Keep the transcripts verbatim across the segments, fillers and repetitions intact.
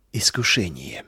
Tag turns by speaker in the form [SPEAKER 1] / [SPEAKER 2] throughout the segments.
[SPEAKER 1] Искушение.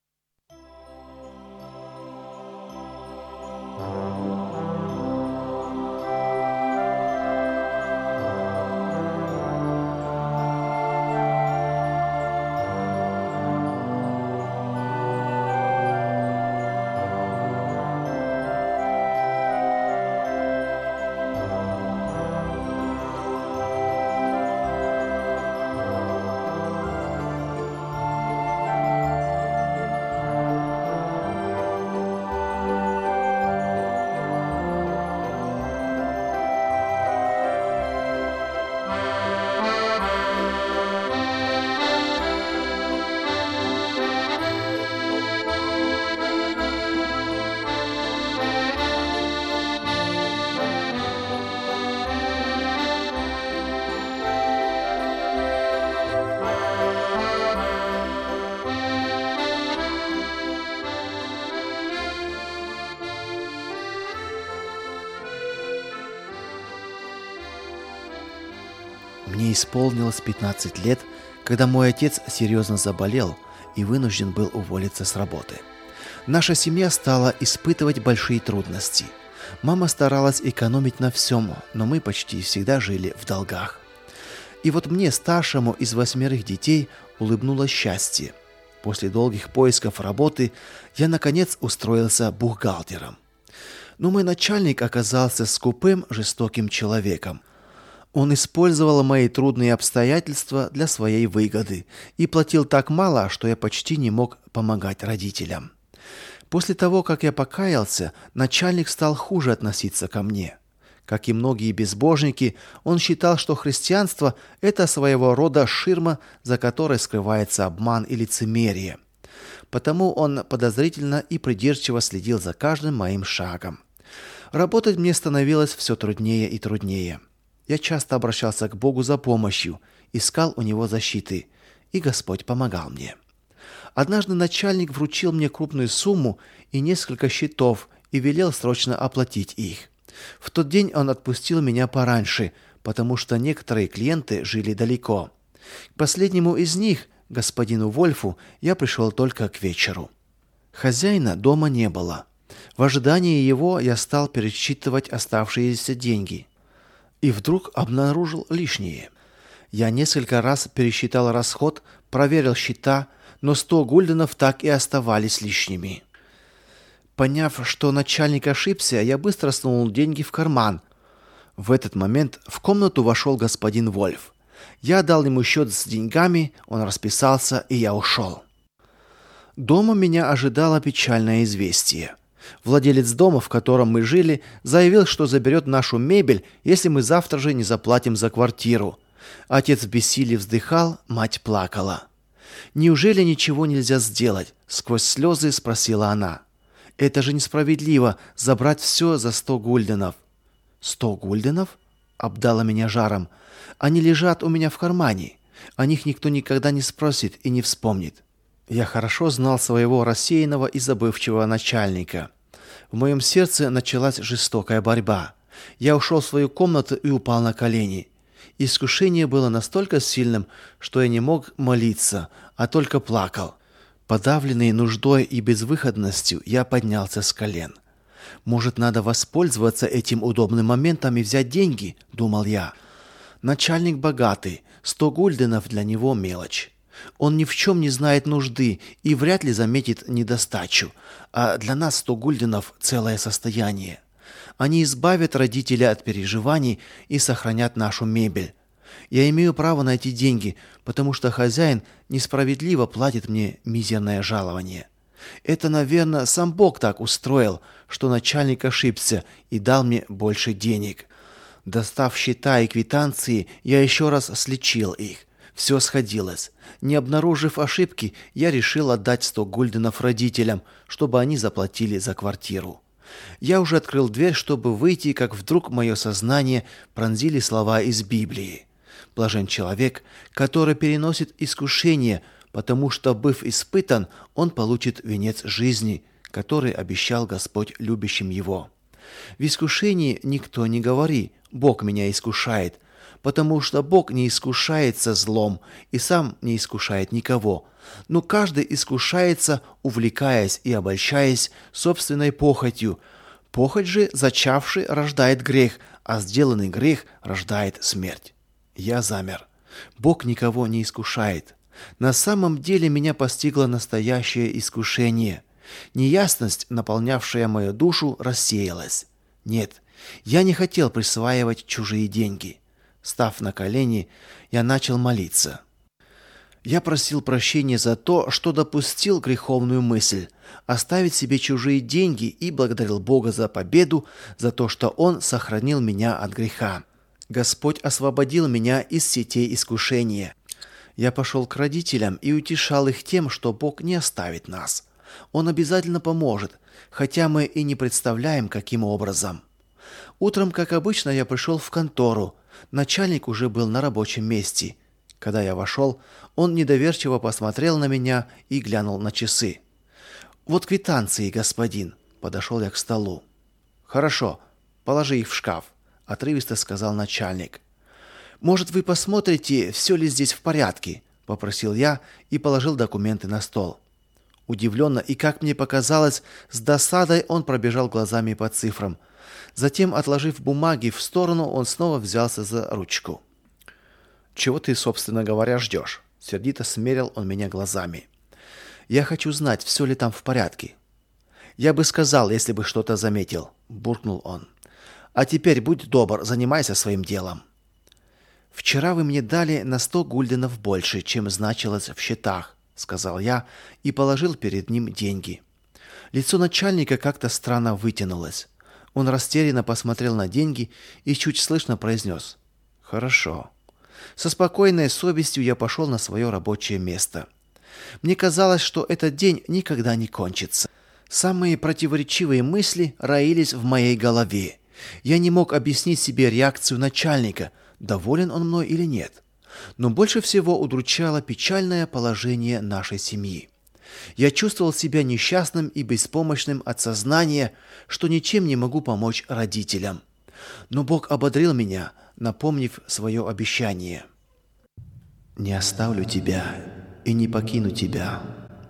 [SPEAKER 1] Мне исполнилось пятнадцать лет, когда мой отец серьезно заболел и вынужден был уволиться с работы. Наша семья стала испытывать большие трудности. Мама старалась экономить на всем, но мы почти всегда жили в долгах. И вот мне, старшему из восьмерых детей, улыбнулось счастье. После долгих поисков работы я, наконец, устроился бухгалтером. Но мой начальник оказался скупым, жестоким человеком. Он использовал мои трудные обстоятельства для своей выгоды и платил так мало, что я почти не мог помогать родителям. После того, как я покаялся, начальник стал хуже относиться ко мне. Как и многие безбожники, он считал, что христианство – это своего рода ширма, за которой скрывается обман и лицемерие. Потому он подозрительно и придирчиво следил за каждым моим шагом. Работать мне становилось все труднее и труднее. Я часто обращался к Богу за помощью, искал у Него защиты, и Господь помогал мне. Однажды начальник вручил мне крупную сумму и несколько счетов и велел срочно оплатить их. В тот день он отпустил меня пораньше, потому что некоторые клиенты жили далеко. К последнему из них, господину Вольфу, я пришел только к вечеру. Хозяина дома не было. В ожидании его я стал пересчитывать оставшиеся деньги. И вдруг обнаружил лишнее. Я несколько раз пересчитал расход, проверил счета, но сто гульденов так и оставались лишними. Поняв, что начальник ошибся, я быстро сунул деньги в карман. В этот момент в комнату вошел господин Вольф. Я дал ему счет с деньгами, он расписался, и я ушел. Дома меня ожидало печальное известие. Владелец дома, в котором мы жили, заявил, что заберет нашу мебель, если мы завтра же не заплатим за квартиру. Отец в бессилии вздыхал, мать плакала. «Неужели ничего нельзя сделать?» – сквозь слезы спросила она. «Это же несправедливо – забрать все за сто гульденов». «Сто гульденов?» – обдала меня жаром. «Они лежат у меня в кармане. О них никто никогда не спросит и не вспомнит». Я хорошо знал своего рассеянного и забывчивого начальника. В моем сердце началась жестокая борьба. Я ушел в свою комнату и упал на колени. Искушение было настолько сильным, что я не мог молиться, а только плакал. Подавленный нуждой и безвыходностью, я поднялся с колен. «Может, надо воспользоваться этим удобным моментом и взять деньги?» – думал я. Начальник богатый, сто гульденов для него мелочь. Он ни в чем не знает нужды и вряд ли заметит недостачу, а для нас сто гульденов – целое состояние. Они избавят родителя от переживаний и сохранят нашу мебель. Я имею право на эти деньги, потому что хозяин несправедливо платит мне мизерное жалование. Это, наверное, сам Бог так устроил, что начальник ошибся и дал мне больше денег. Достав счета и квитанции, я еще раз сличил их. Все сходилось. Не обнаружив ошибки, я решил отдать сто гульденов родителям, чтобы они заплатили за квартиру. Я уже открыл дверь, чтобы выйти, как вдруг мое сознание пронзили слова из Библии. Блажен человек, который переносит искушение, потому что, быв испытан, он получит венец жизни, который обещал Господь любящим его. В искушении никто не говори: «Бог меня искушает», потому что Бог не искушается злом и сам не искушает никого, но каждый искушается, увлекаясь и обольщаясь собственной похотью. Похоть же, зачавший, рождает грех, а сделанный грех рождает смерть. Я замер. Бог никого не искушает. На самом деле меня постигло настоящее искушение. Неясность, наполнявшая мою душу, рассеялась. Нет, я не хотел присваивать чужие деньги. Став на колени, я начал молиться. Я просил прощения за то, что допустил греховную мысль, оставить себе чужие деньги, и благодарил Бога за победу, за то, что Он сохранил меня от греха. Господь освободил меня из сетей искушения. Я пошел к родителям и утешал их тем, что Бог не оставит нас. Он обязательно поможет, хотя мы и не представляем, каким образом. Утром, как обычно, я пришел в контору. Начальник уже был на рабочем месте. Когда я вошел, он недоверчиво посмотрел на меня и глянул на часы. «Вот квитанции, господин», — подошел я к столу. «Хорошо, положи их в шкаф», — отрывисто сказал начальник. «Может, вы посмотрите, все ли здесь в порядке?» — попросил я и положил документы на стол. Удивленно и, как мне показалось, с досадой он пробежал глазами по цифрам. Затем, отложив бумаги в сторону, он снова взялся за ручку. «Чего ты, собственно говоря, ждешь?» — сердито смерил он меня глазами. «Я хочу знать, все ли там в порядке». «Я бы сказал, если бы что-то заметил», — буркнул он. «А теперь будь добр, занимайся своим делом». «Вчера вы мне дали на сто гульденов больше, чем значилось в счетах», — сказал я и положил перед ним деньги. Лицо начальника как-то странно вытянулось. Он растерянно посмотрел на деньги и чуть слышно произнес: «Хорошо». Со спокойной совестью я пошел на свое рабочее место. Мне казалось, что этот день никогда не кончится. Самые противоречивые мысли роились в моей голове. Я не мог объяснить себе реакцию начальника, доволен он мной или нет. Но больше всего удручало печальное положение нашей семьи. Я чувствовал себя несчастным и беспомощным от сознания, что ничем не могу помочь родителям. Но Бог ободрил меня, напомнив свое обещание. «Не оставлю тебя и не покину тебя».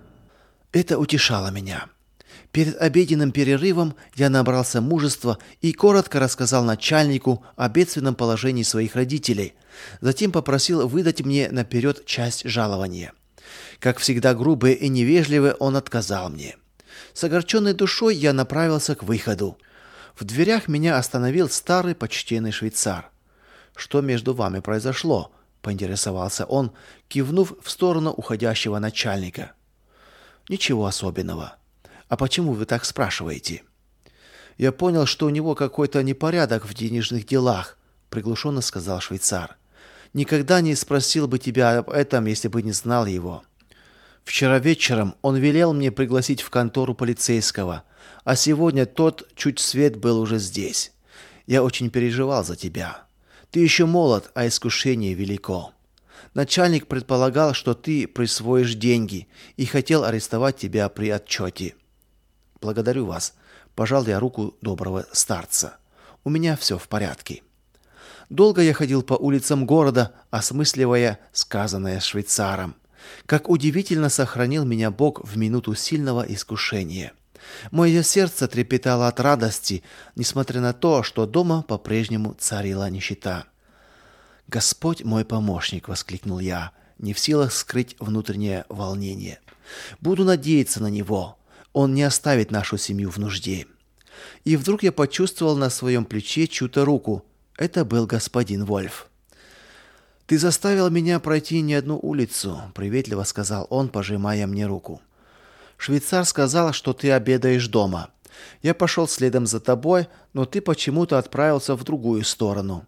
[SPEAKER 1] Это утешало меня. Перед обеденным перерывом я набрался мужества и коротко рассказал начальнику о бедственном положении своих родителей. Затем попросил выдать мне наперед часть жалования. Как всегда грубый и невежливый, он отказал мне. С огорченной душой я направился к выходу. В дверях меня остановил старый почтенный швейцар. «Что между вами произошло?» — поинтересовался он, кивнув в сторону уходящего начальника. «Ничего особенного». «А почему вы так спрашиваете?» «Я понял, что у него какой-то непорядок в денежных делах», — приглушенно сказал швейцар. «Никогда не спросил бы тебя об этом, если бы не знал его. Вчера вечером он велел мне пригласить в контору полицейского, а сегодня тот чуть свет был уже здесь. Я очень переживал за тебя. Ты еще молод, а искушение велико. Начальник предполагал, что ты присвоишь деньги и хотел арестовать тебя при отчете». «Благодарю вас», — пожал я руку доброго старца. «У меня все в порядке». Долго я ходил по улицам города, осмысливая сказанное швейцаром. Как удивительно сохранил меня Бог в минуту сильного искушения. Мое сердце трепетало от радости, несмотря на то, что дома по-прежнему царила нищета. «Господь мой помощник!» — воскликнул я, не в силах скрыть внутреннее волнение. «Буду надеяться на Него. Он не оставит нашу семью в нужде». И вдруг я почувствовал на своем плече чью-то руку. Это был господин Вольф. «Ты заставил меня пройти не одну улицу», — приветливо сказал он, пожимая мне руку. «Швейцар сказал, что ты обедаешь дома. Я пошел следом за тобой, но ты почему-то отправился в другую сторону».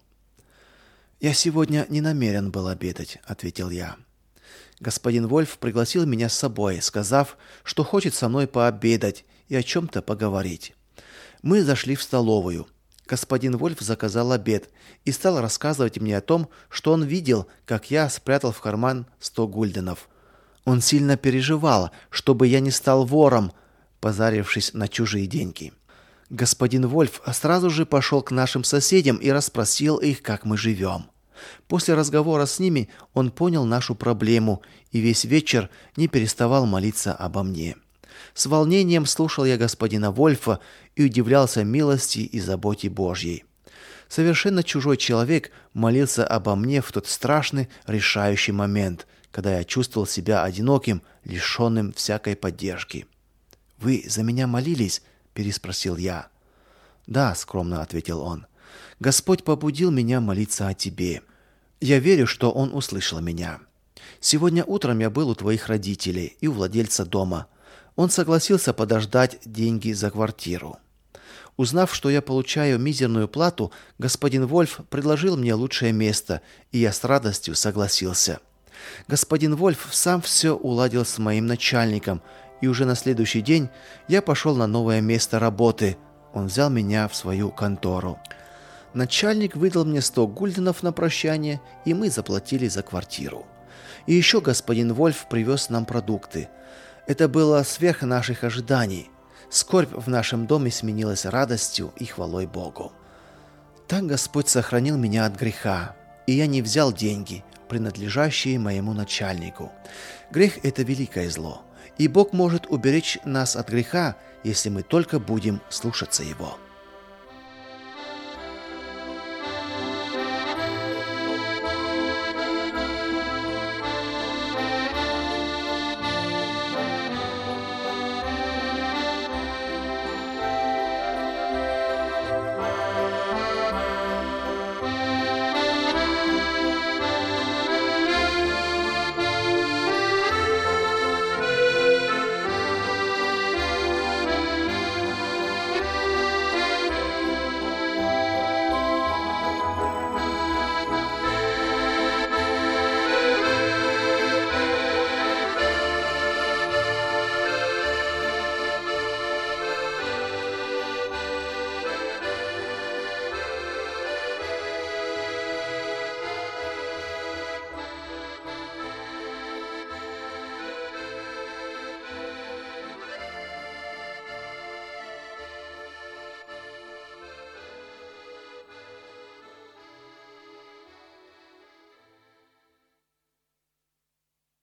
[SPEAKER 1] «Я сегодня не намерен был обедать», — ответил я. Господин Вольф пригласил меня с собой, сказав, что хочет со мной пообедать и о чем-то поговорить. Мы зашли в столовую. Господин Вольф заказал обед и стал рассказывать мне о том, что он видел, как я спрятал в карман сто гульденов. Он сильно переживал, чтобы я не стал вором, позарившись на чужие деньги. Господин Вольф сразу же пошел к нашим соседям и расспросил их, как мы живем. После разговора с ними он понял нашу проблему и весь вечер не переставал молиться обо мне. С волнением слушал я господина Вольфа и удивлялся милости и заботе Божьей. Совершенно чужой человек молился обо мне в тот страшный решающий момент, когда я чувствовал себя одиноким, лишенным всякой поддержки. «Вы за меня молились?» – переспросил я. «Да», – скромно ответил он. «Господь побудил меня молиться о тебе. Я верю, что Он услышал меня. Сегодня утром я был у твоих родителей и у владельца дома. Он согласился подождать деньги за квартиру. Узнав, что я получаю мизерную плату, господин Вольф предложил мне лучшее место, и я с радостью согласился. Господин Вольф сам все уладил с моим начальником, и уже на следующий день я пошел на новое место работы. Он взял меня в свою контору. Начальник выдал мне сто гульденов на прощание, и мы заплатили за квартиру. И еще господин Вольф привез нам продукты. Это было сверх наших ожиданий. Скорбь в нашем доме сменилась радостью и хвалой Богу. Так Господь сохранил меня от греха, и я не взял деньги, принадлежащие моему начальнику. Грех – это великое зло, и Бог может уберечь нас от греха, если мы только будем слушаться Его.